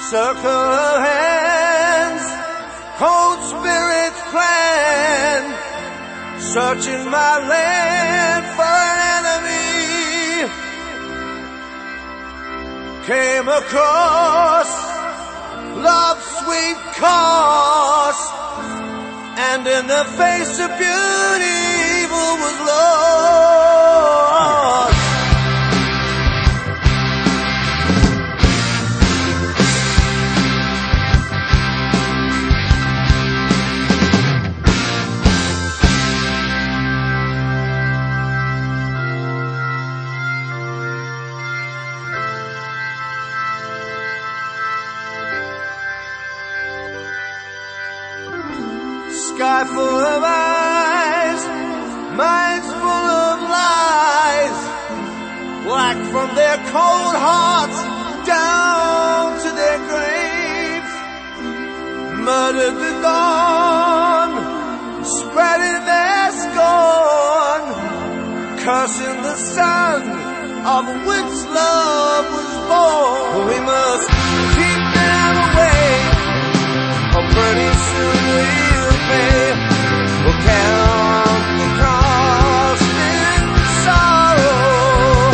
circle of hands, cold spirits plan, searching my land for an enemy. Came across love's sweet cost, and in the face of beauty, evil was lost. Sky full of eyes, minds full of lies, black from their cold hearts down to their graves. Murdered the dawn, spreading their scorn, cursing the sun of which love was born. We must keep them away, or pretty soon we'll count the cost in sorrow.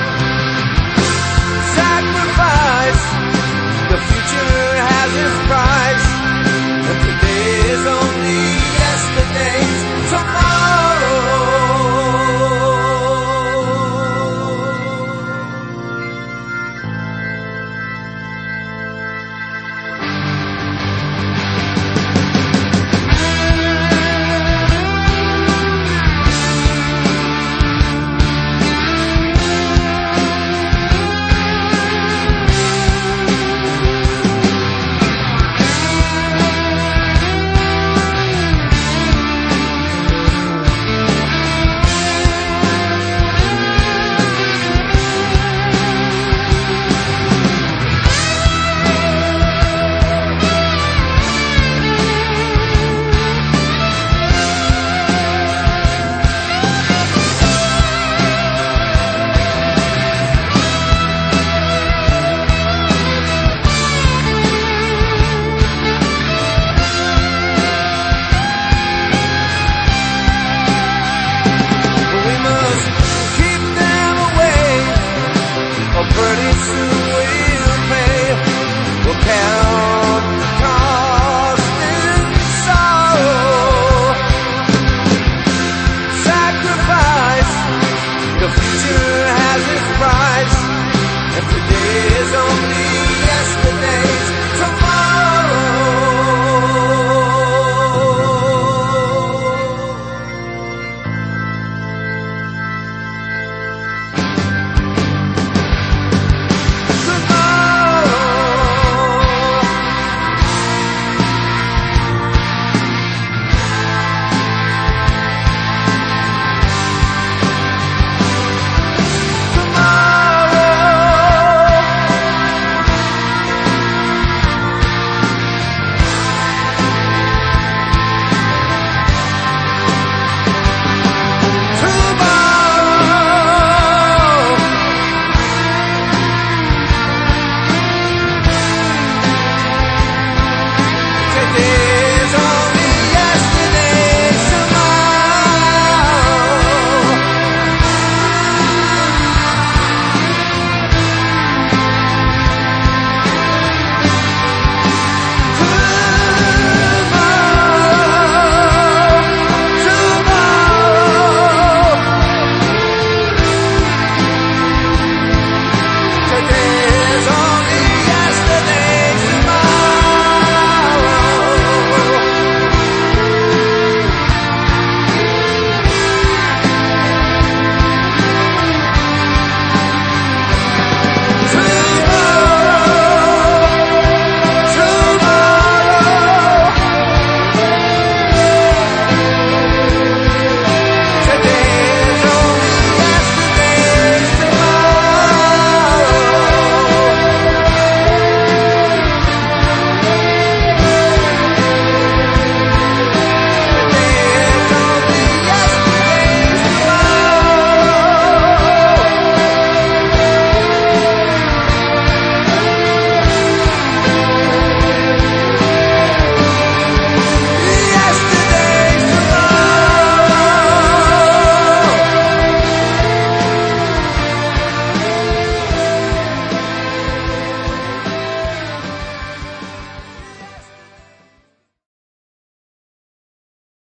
Sacrifice, the future has its price, and today is only yesterday's tomorrow. Pretty soon